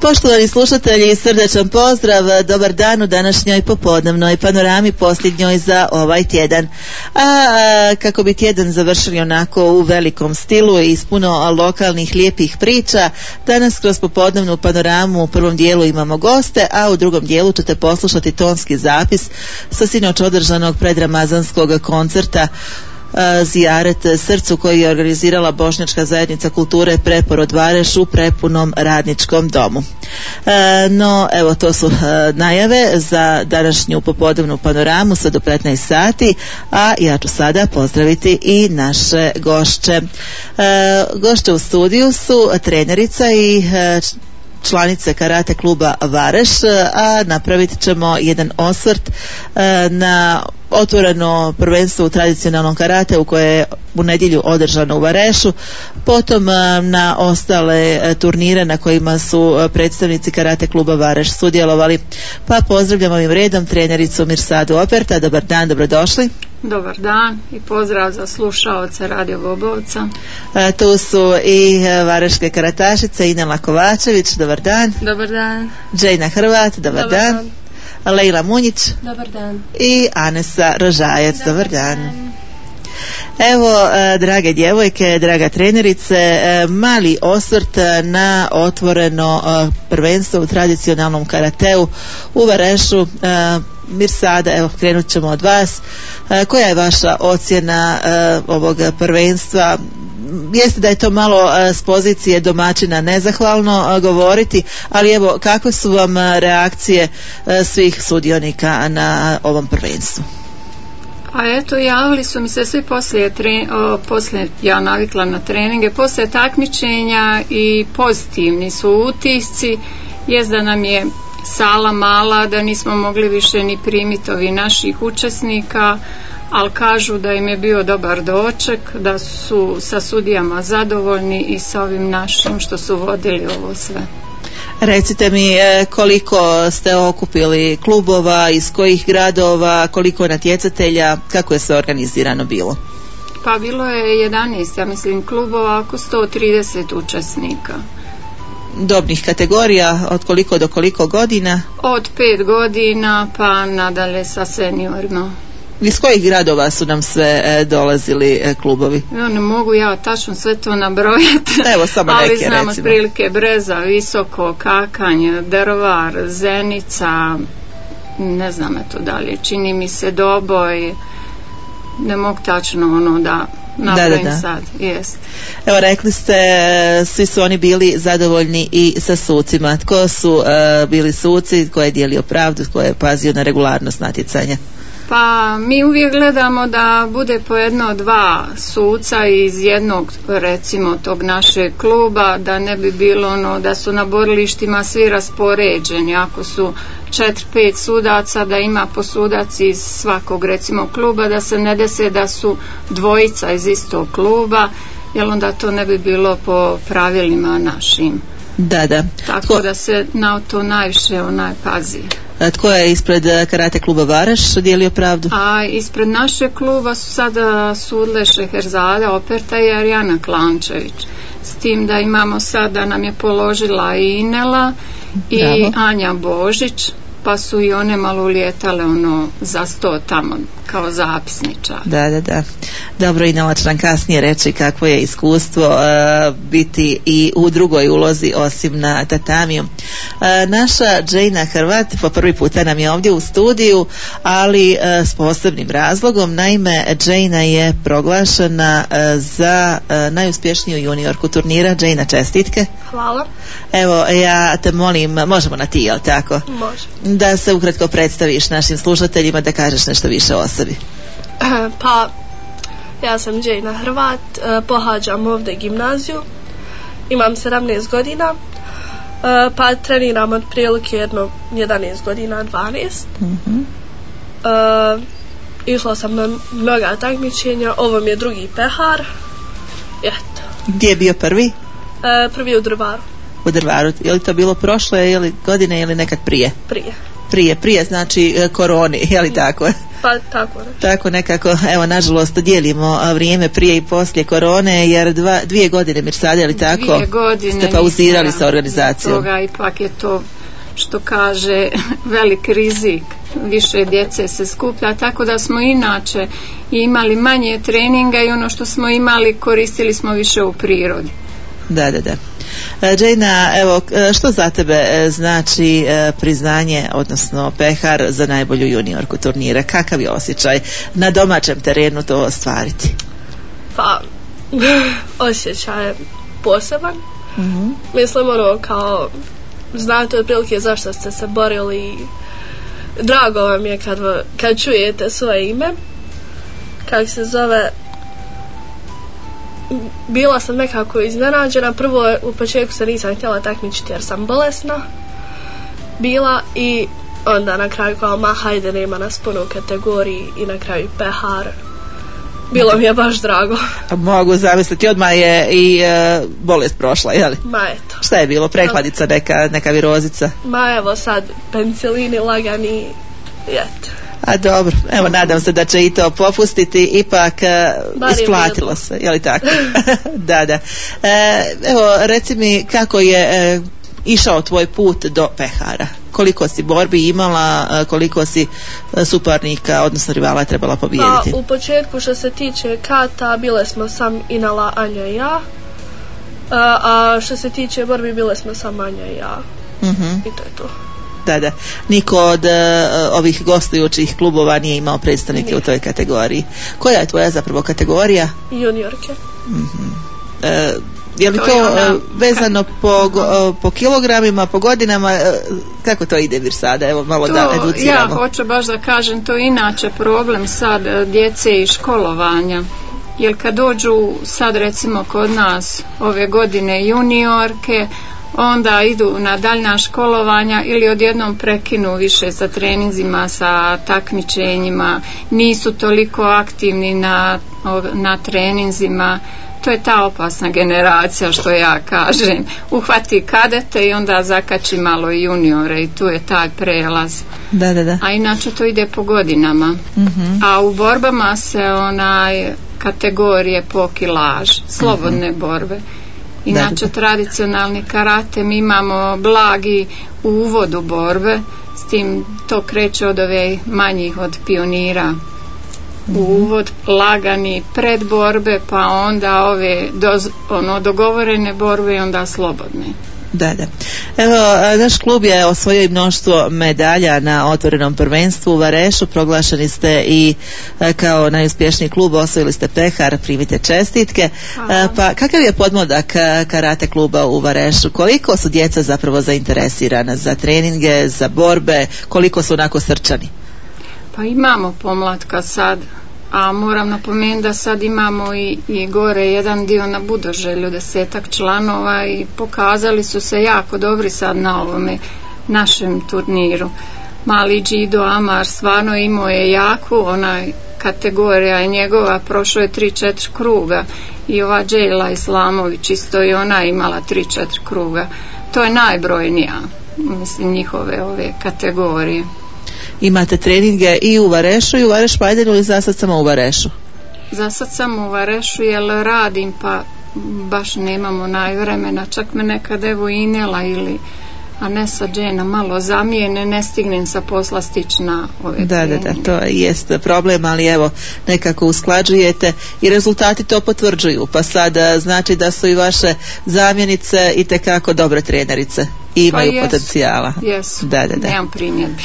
Poštovani slušatelji, srdečan pozdrav, dobar dan u današnjoj popodnevnoj panorami posljednjoj za ovaj tjedan. Kako bi tjedan završili onako u velikom stilu i s puno lokalnih lijepih priča, danas kroz popodnevnu panoramu u prvom dijelu imamo goste, a u drugom dijelu ćete poslušati tonski zapis sa sinoć održanog predramazanskog koncerta Zijaret srcu koji je organizirala Bošnjačka zajednica kulture Preporod Vareš u prepunom radničkom domu. No, evo, to su najave za današnju popodnevnu panoramu sad do 15 sati, a ja ću sada pozdraviti i naše gošće. Gošće u studiju su trenerica i članice karate kluba Vareš, a napravit ćemo jedan osvrt na otvoreno prvenstvo u tradicionalnom karateu koje je u nedjelju održano u Varešu, potom na ostale turnire na kojima su predstavnici karate kluba Vareš sudjelovali. Pa pozdravljamo ovim redom trenericu Mirsadu Operta. Dobar dan, dobrodošli. Dobar dan i pozdrav za slušaoce Radio Bobovca. Tu su i vareške karatašice Inela Kovačević. Dobar dan. Dobar dan. Džejna Hrvat. Dobar dan. Lejla Munjić. Dobar dan. I Anesa Rožajac. Dobar dan. Evo, drage djevojke, draga trenerice, mali osvrt na otvoreno prvenstvo u tradicionalnom karateu u Varešu. Mirsada, evo, krenut ćemo od vas. Koja je vaša ocjena ovog prvenstva? Jeste da je to malo s pozicije domaćina nezahvalno govoriti, ali evo, kakve su vam reakcije svih sudionika na ovom prvenstvu? A eto, javili su mi se svi poslije ja navikla na treninge, poslije takmičenja i pozitivni su utisci. Jest da nam je sala mala, da nismo mogli više ni primiti ovi naših učesnika, ali kažu da im je bio dobar doček, da su sa sudijama zadovoljni i sa ovim našim što su vodili ovo sve. Recite mi, koliko ste okupili klubova, iz kojih gradova, koliko natjecatelja, kako je sve organizirano bilo? Pa bilo je 11, ja mislim, klubova, oko 130 učesnika. Dobnih kategorija, od koliko do koliko godina? Od 5 godina pa nadalje sa seniorima. Iz kojih gradova su nam sve dolazili klubovi? Ne mogu ja tačno sve to nabrojati. Evo, samo ali neke, znam recimo. Otprilike Breza, Visoko, Kakanj, Drvar, Zenica, ne znam eto dalje, čini mi se Doboj, ne mogu tačno ono da nabrojim sad. Jest. Evo, rekli ste, svi su oni bili zadovoljni i sa sucima. Tko su bili suci, tko je dijelio pravdu, tko je pazio na regularnost natjecanja? Pa mi uvijek gledamo da bude po 1-2 suca iz jednog, recimo, tog našeg kluba, da ne bi bilo ono da su na borilištima svi raspoređeni. Ako su 4-5 sudaca, da ima po sudac iz svakog, recimo, kluba, da se ne dese da su dvojica iz istog kluba, jer onda to ne bi bilo po pravilima našim. Da. Tako da se na to najviše pazi. Tko je ispred karate kluba Vareš dijelio pravdu? A ispred našeg kluba su sada sudle Šeherzada Operta i Arijana Klančević. S tim da imamo sada, nam je položila i Inela i Anja Božić, pa su i one malo ulijetale za 100 tamo kao zapisničar. Da. Dobro, Inela će nam kasnije reći kakvo je iskustvo biti i u drugoj ulozi osim na tatamiju. Naša Džejna Hrvat po prvi puta nam je ovdje u studiju, ali s posebnim razlogom. Naime, Džejna je proglašena za najuspješniju juniorku turnira. Džejna, čestitke. Hvala. Evo, ja te molim, možemo na ti, jel tako? Može. Da se ukratko predstaviš našim slušateljima, da kažeš nešto više o sebi. Pa, ja sam Džejna Hrvat, pohađam ovdje gimnaziju, imam 17 godina, pa treniram otprilike 11 godina, 12. Išla sam na mnoga takmičenja, ovo mi je drugi pehar. Eto. Gdje je bio prvi? Prvi u Drvaru. U Drvaru. Je li to bilo prošle godine ili nekad prije? Prije. Prije znači korone, je li tako? Pa tako ne. Tako nekako, evo nažalost dijelimo vrijeme prije i poslije korone, jer 2 godine Mirsade, je li tako? 2 godine ste pauzirali sa organizacijom. Toga ipak je to, što kaže, velik rizik, više djece se skuplja, tako da smo inače imali manje treninga i ono što smo imali koristili smo više u prirodi. Da. Džejna, evo, što za tebe znači priznanje, odnosno pehar za najbolju juniorku turnira? Kakav je osjećaj na domaćem terenu to ostvariti? Pa, osjećaj je poseban. Mm-hmm. Mislim, kao znate otprilike zašto ste se borili. Drago vam je kad čujete svoje ime. Kako se zove, bila sam nekako iznenađena. Prvo u početku se nisam htjela takmičiti jer sam bolesna bila i onda na kraju kao hajde, nema nas puno u kategoriji i na kraju pehar. Bilo mi je baš drago. Mogu zamisliti, odmah je i bolest prošla, jeli? Ma eto. Šta je bilo, prehladica, neka virozica? Ma evo sad, penicilini lagani, eto. A dobro, evo nadam se da će i to popustiti, ipak isplatilo se, je li tako? Da. Evo, reci mi kako je išao tvoj put do pehara? Koliko si borbi imala, koliko si suparnika, odnosno rivala trebala pobijediti? Pa, u početku što se tiče kata, bile smo sam Inala, Anja i ja, a što se tiče borbi bile smo sam Anja i ja. Mm-hmm. I to je to. Da. Niko od ovih gostujućih klubova nije imao predstavnike Nije. U toj kategoriji. Koja je tvoja zapravo kategorija? Juniorke. Mm-hmm. Je li to vezano po kilogramima, po godinama? Kako to ide, Mirsada? Evo malo da educiramo. Ja hoću baš da kažem, to je inače problem sad djece i školovanja. Jer kad dođu sad recimo kod nas ove godine juniorke, onda idu na daljna školovanja ili odjednom prekinu više sa treninzima, sa takmičenjima, nisu toliko aktivni na treninzima. To je ta opasna generacija, što ja kažem. Uhvati kadete i onda zakači malo juniore i tu je taj prelaz. Da. A inače to ide po godinama. Mm-hmm. A u borbama se kategorije po kilaž, slobodne borbe. Inače tradicionalni karate mi imamo blagi u uvodu borbe, s tim to kreće od ove manjih od pionira. U uvod lagani pred borbe, pa onda ove dogovorene borbe i onda slobodne. Da. Evo, naš klub je osvojio i mnoštvo medalja na otvorenom prvenstvu u Varešu. Proglašeni ste i kao najuspješniji klub, osvojili ste pehar, primite čestitke. Pa kakav je podmladak karate kluba u Varešu? Koliko su djeca zapravo zainteresirana za treninge, za borbe? Koliko su onako srčani? Pa imamo pomlatka sad, a moram napomenuti da sad imamo i gore jedan dio na Budoželju, 10-ak članova i pokazali su se jako dobri sad na ovome našem turniru. Mali Džido Amar stvarno imao je jaku, kategorija je njegova, prošlo je 3-4 kruga i ova Džejla Islamović isto i ona imala 3-4 kruga. To je najbrojnija, mislim, njihove ove kategorije. Imate treninge i u Varešu i u Vareš Pajdenu ili za sad samo u Varešu? Za sad samo u Varešu jer radim pa baš nemamo vremena, čak me nekad evo Inela ili Anesa Džena malo zamijene, ne stignem sa posla stići na ove treninge. Da, to jest problem, ali evo nekako usklađujete i rezultati to potvrđuju, pa sad znači da su i vaše zamjenice itekako dobre trenerice i imaju potencijala. Jesu, da. nemam primjedbi.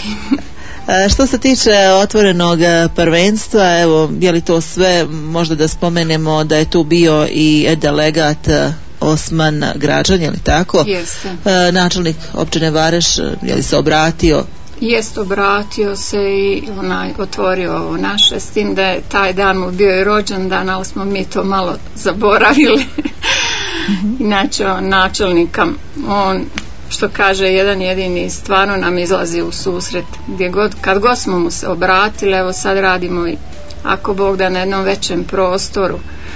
Što se tiče otvorenog prvenstva, evo, je li to sve, možda da spomenemo da je tu bio i delegat Osman Građan, je li tako? Jeste. Načelnik općine Vareš, je li se obratio? Jest, obratio se i otvorio ovo naše, s tim da je taj dan mu bio i rođendan, ali smo mi to malo zaboravili. Inače, načelnika, on, što kaže jedan jedini, stvarno nam izlazi u susret kad god smo mu se obratili. Evo sad radimo i ako Bog da na jednom većem prostoru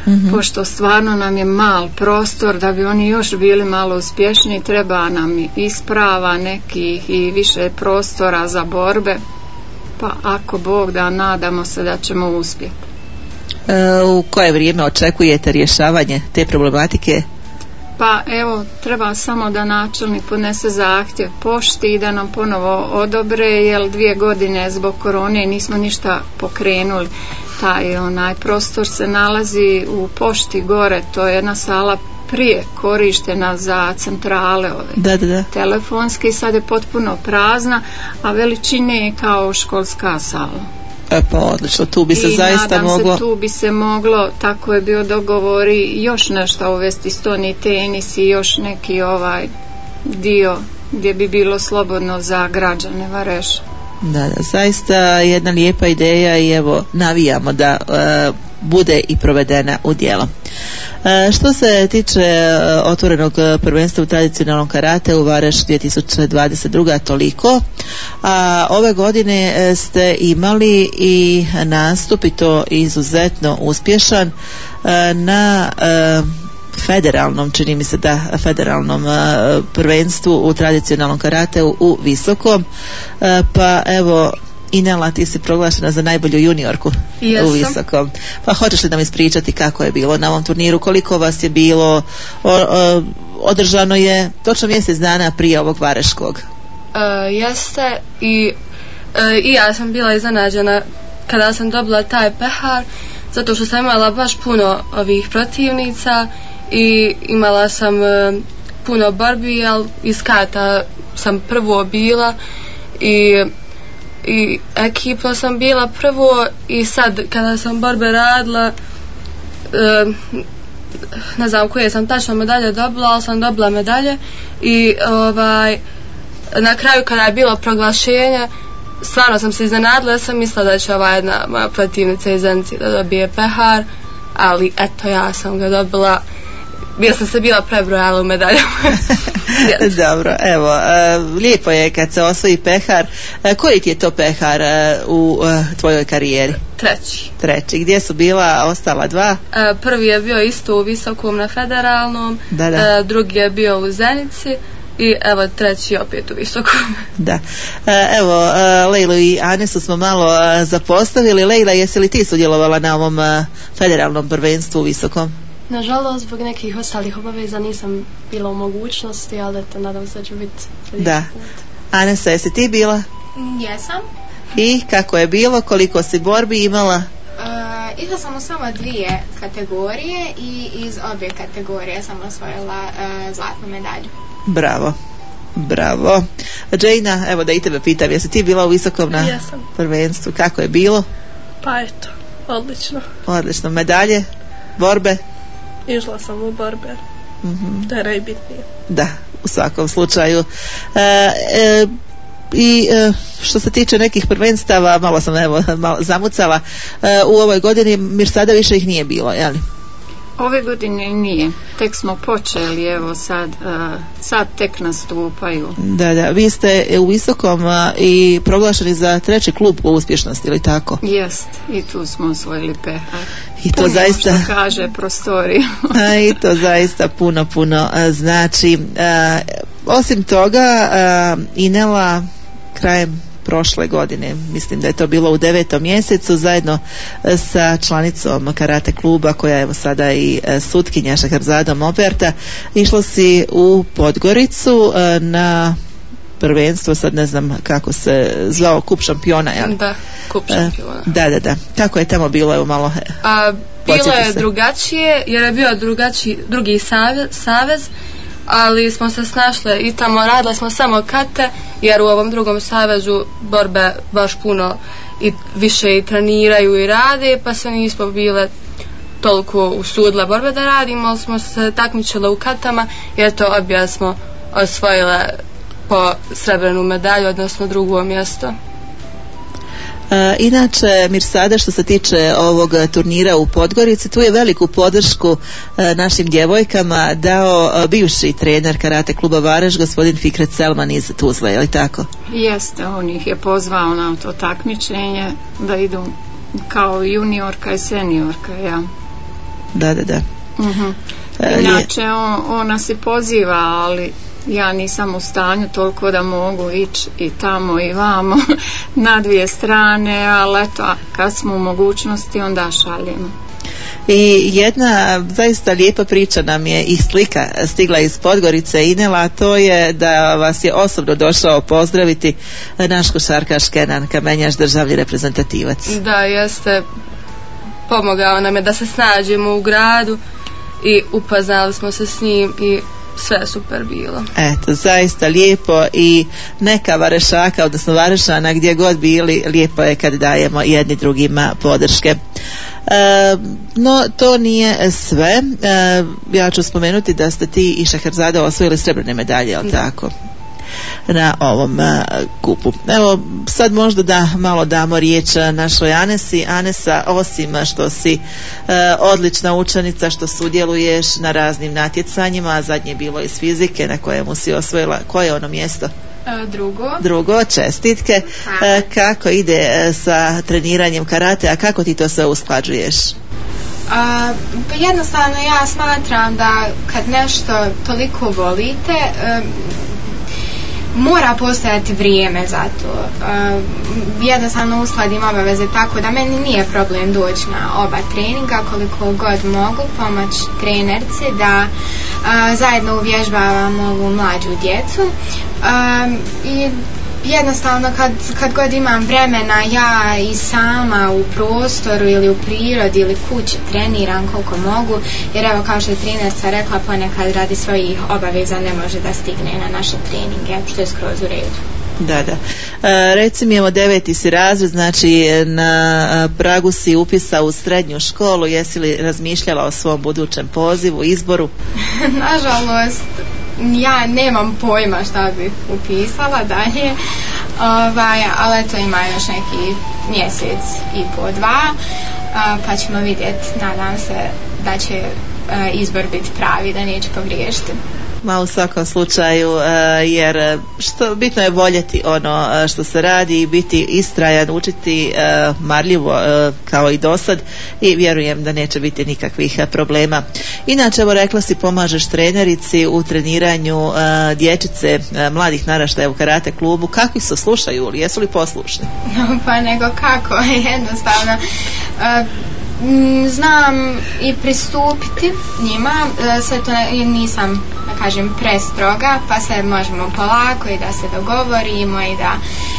pošto stvarno nam je mal prostor, da bi oni još bili malo uspješniji, treba nam isprava nekih i više prostora za borbe, pa ako Bog da, nadamo se da ćemo uspjeti. U koje vrijeme očekujete rješavanje te problematike? Pa evo, treba samo da načelnik podnese zahtjev pošti i da nam ponovo odobre, jer 2 godine zbog korone nismo ništa pokrenuli. Taj prostor se nalazi u pošti gore, to je jedna sala prije korištena za centrale telefonske, sad je potpuno prazna, a veličine je kao školska sala. Pa odlično, tu bi se i zaista moglo. Tu bi se moglo, tako je bio dogovor, i još nešto uvesti, stoni tenis i još neki dio gdje bi bilo slobodno za građane Vareša. Da, zaista jedna lijepa ideja i evo navijamo da bude i provedena u djelo. Što se tiče otvorenog prvenstva u tradicionalnom karate u Vareš 2022. toliko, a ove godine ste imali i nastup, i to izuzetno uspješan, na federalnom, čini mi se da federalnom prvenstvu u tradicionalnom karateu u Visokom, pa evo Inela, ti si proglašena za najbolju juniorku u Visokom. Pa hoćeš li nam ispričati kako je bilo na ovom turniru, koliko vas je bilo? Održano je točno mjesec dana prije ovog vareškog. Jeste, i ja sam bila iznenađena kada sam dobila taj pehar, zato što sam imala baš puno ovih protivnica i imala sam puno borbi, ali iz kata sam prvo bila i ekipno sam bila prvo, i sad kada sam borbe radila, ne znam koje sam tačno medalje dobila, ali sam dobila medalje, i na kraju kada je bilo proglašenje stvarno sam se iznenadila, ja sam mislila da će jedna moja protivnica iz Zenice da dobije pehar, ali eto, ja sam ga dobila. Bila sam se prebrojala u medaljama. Dobro, evo, lijepo je kad se osvoji pehar. Koji ti je to pehar u tvojoj karijeri? Treći. Gdje su bila ostala 2? Prvi je bio isto u Visokom na federalnom, drugi je bio u Zenici, i evo treći opet u Visokom. Da. Evo, Lejlu i Anesu smo malo zapostavili. Lejla, jesi li ti sudjelovala na ovom federalnom prvenstvu u Visokom? Nažalost, zbog nekih ostalih obaveza nisam bila u mogućnosti, ali eto, nadam se da će biti da. Anesa, jesi ti bila? Jesam. I kako je bilo? Koliko si borbi imala? Išla sam u samo 2 kategorije i iz obje kategorije sam osvojila zlatnu medalju. Bravo. Džejna, evo da i tebe pitam, jesi ti bila u Visokom na prvenstvu? Kako je bilo? Pa eto, odlično. Medalje? Borbe? Išla sam u borbe. To je najbitnije. Da, u svakom slučaju. I što se tiče nekih prvenstava, malo sam malo zamucala, u ovoj godini Mirsada više ih nije bilo, jel? Ove godine nije, tek smo počeli, evo sad tek nastupaju. Da, vi ste u Visokom i proglašeni za 3. klub po uspješnosti, ili tako? Jest, i tu smo osvojili pehar. I to puno zaista, što kaže prostoriju. I to zaista puno znači. Osim toga, Inela krajem prošle godine, mislim da je to bilo u 9. mjesecu, zajedno sa članicom karate kluba, koja je evo sada i sutkinja Šahrazadom Oberta, išla si u Podgoricu na prvenstvo, sad ne znam kako se zvao, kup šampiona, jel? Da, kup šampiona. Da. Kako je tamo bilo, evo malo bilo je drugačije, jer je bio drugi savez, ali smo se snašle i tamo radile smo samo kate, jer u ovom drugom savezu borbe baš puno i više i treniraju i rade, pa se nismo bile toliko usudile borbe da radimo, ali smo se takmičile u katama, jer to obje smo osvojile po srebrnu medalju, odnosno 2. mjesto. Inače, Mirsada, što se tiče ovog turnira u Podgorici, tu je veliku podršku našim djevojkama dao bivši trener karate kluba Vareš, gospodin Fikret Selman iz Tuzle, je li tako? Jeste, on ih je pozvao na to takmičenje da idu kao juniorka i seniorka, ja. Da. Inače on nas i poziva, ali ja nisam u stanju toliko da mogu ići i tamo i vamo na dvije strane, ali eto, kad smo u mogućnosti onda šaljemo. I jedna zaista lijepa priča nam je i slika stigla iz Podgorice, Inela, a to je da vas je osobno došao pozdraviti naš košarkaš Kenan Kamenjaš, državni reprezentativac. Da, jeste, pomogao nam je da se snađemo u gradu i upoznali smo se s njim i sve je super bilo. Eto, zaista lijepo i neka Varešaka, odnosno Varešana, gdje god bili, lijepo je kad dajemo jedni drugima podrške. No, to nije sve. Ja ću spomenuti da ste ti i Šeherzada osvojili srebrne medalje, jel tako? Na ovom kupu. Evo, sad možda da malo damo riječ našoj Anesi. Anesa, osim što si odlična učenica, što sudjeluješ na raznim natjecanjima, zadnje je bilo iz fizike na kojemu si osvojila, koje je ono mjesto? Drugo, čestitke. Kako ide sa treniranjem karate, a kako ti to sve usklađuješ? Pa jednostavno ja smatram da kad nešto toliko volite, mora postojati vrijeme za to. Jednostavno uskladim obaveze tako da meni nije problem doći na oba treninga koliko god mogu, pomoć trenerci da zajedno uvježbavam ovu mlađu djecu i jednostavno kad god imam vremena ja i sama u prostoru ili u prirodi ili kući treniram koliko mogu, jer evo kao što je trenerca rekla, ponekad radi svojih obaveza ne može da stigne na naše treninge, što je skroz u redu. Da. Reci mi, evo 9. si razred, znači na pragu si upisa u srednju školu, jesi li razmišljala o svom budućem pozivu, izboru? Nažalost, ja nemam pojma šta bih upisala dalje, ali eto ima još neki mjesec i po dva, pa ćemo vidjeti, nadam se da će izbor biti pravi, da neće pogriješiti. Ma u svakom slučaju, jer bitno je voljeti ono što se radi i biti istrajan, učiti marljivo kao i dosad i vjerujem da neće biti nikakvih problema. Inače, evo rekla si, pomažeš trenerici u treniranju dječice, mladih naraštaja u karate klubu. Kakvi su, slušaju li, jesu li poslušni? Pa nego kako, jednostavno znam i pristupiti njima, sve to nisam, da kažem, prestroga, pa sve možemo polako i da se dogovorimo i da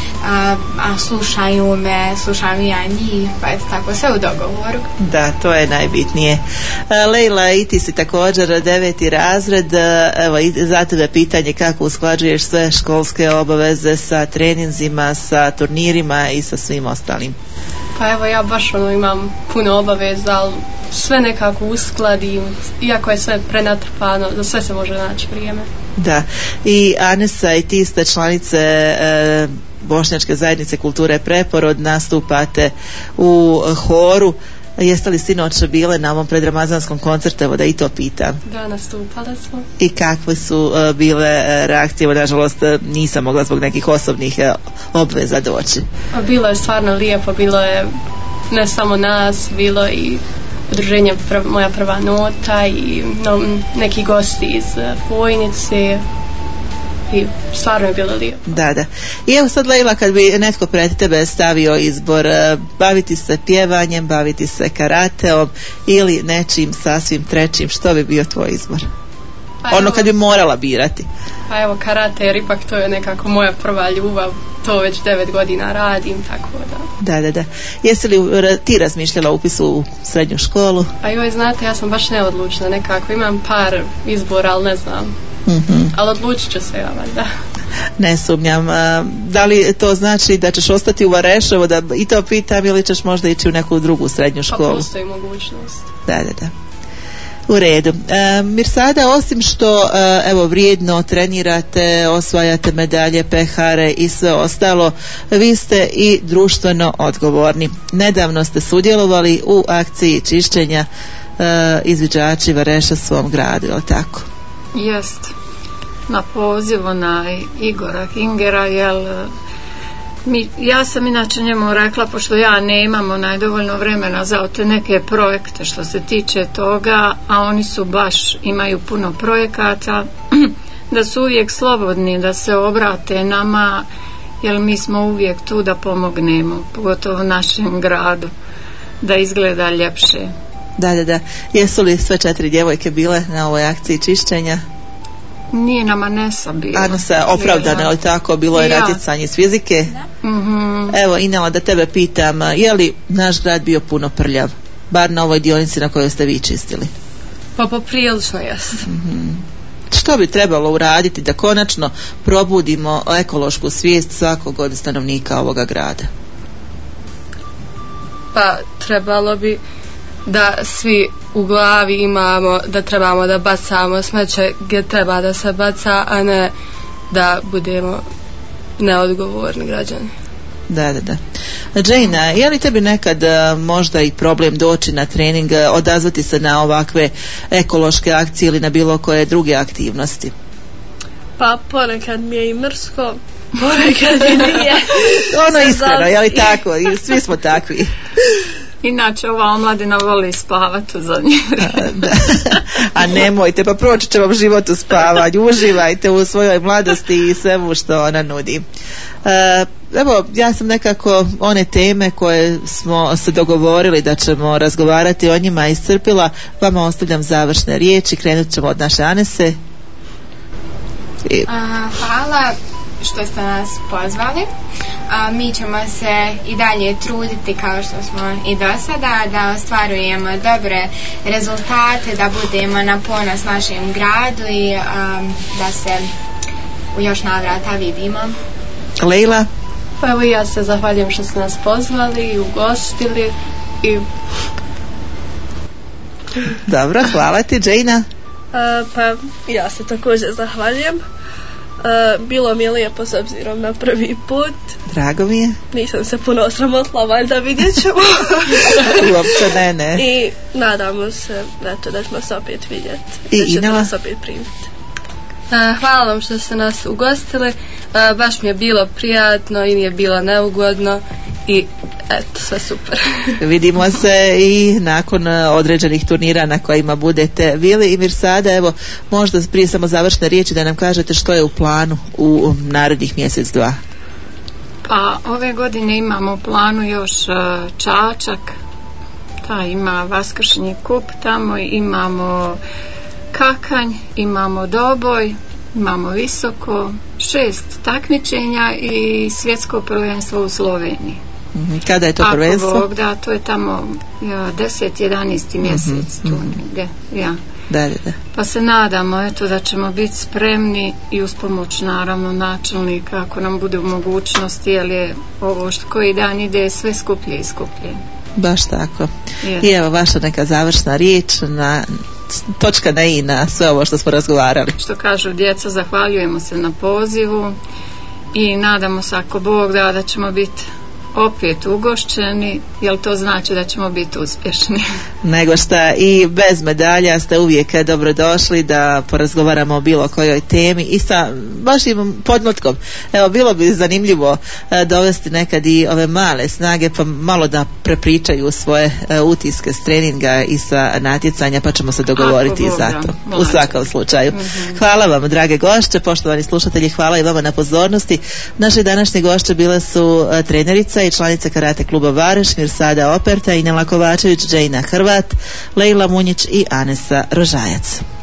slušaju me, slušam i ja njih, pa je tako sve u dogovoru. Da, to je najbitnije. Lejla, i ti si također 9. razred, evo i za tebe pitanje kako usklađuješ sve školske obaveze sa treninzima, sa turnirima i sa svim ostalim. Pa evo ja baš imam puno obaveza, ali sve nekako uskladim, iako je sve prenatrpano, za sve se može naći vrijeme. Da, i Anesa, i ti ste članice Bošnjačke zajednice kulture Preporod, nastupate u horu. Jeste li sinoć bile na ovom predramazanskom koncertu, evo da i to pitam? Da, nastupale smo. I kakve su bile reakcije? Evo, nažalost, nisam mogla zbog nekih osobnih obveza doći. Bilo je stvarno lijepo, bilo je ne samo nas, bilo i udruženje Moja prva nota i neki gosti iz Vojnice. I stvarno je bilo lijepo. Da. I evo sad, Lejla, kad bi netko pred tebe stavio izbor, baviti se pjevanjem, baviti se karateom ili nečim sasvim trećim, što bi bio tvoj izbor? Pa ono kad bi morala birati. Pa evo karate, jer ipak to je nekako moja prva ljubav, to već 9 godina radim, tako da. Da. Jesi li ti razmišljala o upisu u srednju školu? Pa joj, znate, ja sam baš neodlučna nekako, imam par izbora, ali ne znam. Ali odlučit ću se ja, valjda. Ne sumnjam. Da li to znači da ćeš ostati u Vareševu, da i to pitam, ili ćeš možda ići u neku drugu srednju školu? Pa postoji mogućnost. Da. U redu. Mirsada, osim što evo vrijedno trenirate, osvajate medalje, pehare i sve ostalo, vi ste i društveno odgovorni. Nedavno ste sudjelovali u akciji čišćenja izviđači Vareša svom gradu, je li tako? Jest. Na poziv Igora Kingera, Ja sam inače njemu rekla, pošto ja nemamo najdovoljno vremena za te neke projekte što se tiče toga, a oni su baš imaju puno projekata, da su uvijek slobodni da se obrate nama, jer mi smo uvijek tu da pomognemo, pogotovo našem gradu, da izgleda ljepše. Da. Jesu li sve 4 djevojke bile na ovoj akciji čišćenja? Nije nam Anesa bila. Anesa opravdana, ali tako, bilo je natjecanje iz fizike. Evo, Inela, da tebe pitam, je li naš grad bio puno prljav? Bar na ovoj dionici na kojoj ste vi čistili. Pa poprilično jest. Što bi trebalo uraditi da konačno probudimo ekološku svijest svakog od stanovnika ovoga grada? Pa trebalo bi da svi u glavi imamo da trebamo da bacamo smeće gdje treba da se baca, a ne da budemo neodgovorni građani. Da. Džejna, je li tebi nekad možda i problem doći na trening, odazvati se na ovakve ekološke akcije ili na bilo koje druge aktivnosti? Pa ponekad mi je i mrsko, ponekad i nije. Ono iskreno, je li tako? I svi smo takvi. Inače ova omladina voli spavati za nje. A nemojte, pa proći će vam život u spavanju. Uživajte u svojoj mladosti i svemu što ona nudi. Evo, ja sam nekako one teme koje smo se dogovorili da ćemo razgovarati o njima iscrpila. Vama ostavljam završne riječi. Krenut ćemo od naše Anese. Hvala što ste nas pozvali. Mi ćemo se i dalje truditi kao što smo i do sada da ostvarujemo dobre rezultate, da budemo na ponos našem gradu i da se u još navrata vidimo. Lejla? Pa evo ja se zahvaljujem što ste nas pozvali i ugostili i... Dobro, hvala ti. Džejna? Pa ja se također zahvaljujem. Bilo mi je lijepo s obzirom na prvi put. Drago mi je. Nisam se puno osramotila, valjda vidjet ćemo. Uopće ne. I nadamo se da ćemo se opet vidjeti. I da ćete Inela? nas opet primiti. Hvala vam što ste nas ugostili. Baš mi je bilo prijatno i nije bilo neugodno i eto, sve super. Vidimo se i nakon određenih turnira na kojima budete bili. I Mirsada, evo, možda prije samo završne riječi da nam kažete što je u planu u narednih mjesec, dva. Pa ove godine imamo u planu još Čačak, ima Vaskršnji kup tamo, imamo Kakanj, imamo Doboj, imamo Visoko, 6 takmičenja i svjetsko prvenstvo u Sloveniji. Kada je to prvenstvo? Ako Bog da, to je tamo 10-11 mjesec. Da. Pa se nadamo da ćemo biti spremni i uz pomoć naravno načelnika ako nam bude u mogućnosti, jer je ovo koji dan ide sve skuplje i skuplje. Baš tako. I evo vaša neka završna riječ, točka na i na sve ovo što smo razgovarali. Što kažu djeca, zahvaljujemo se na pozivu i nadamo se ako Bog da ćemo biti opet ugošćeni, jer to znači da ćemo biti uspješni. Nego šta, i bez medalja ste uvijek dobrodošli da porazgovaramo o bilo kojoj temi i sa vašim podmlatkom. Evo, bilo bi zanimljivo dovesti nekad i ove male snage pa malo da prepričaju svoje utiske s treninga i sa natjecanja, pa ćemo se dogovoriti i za to. U svakom slučaju. Hvala vam, drage gošće, poštovani slušatelji, hvala i vama na pozornosti. Naše današnje gošće bile su trenerica i članice karate kluba Vareš, Mirsada Operta, Inela Kovačević, Džejna Hrvat, Lejla Munjić i Anesa Rožajac.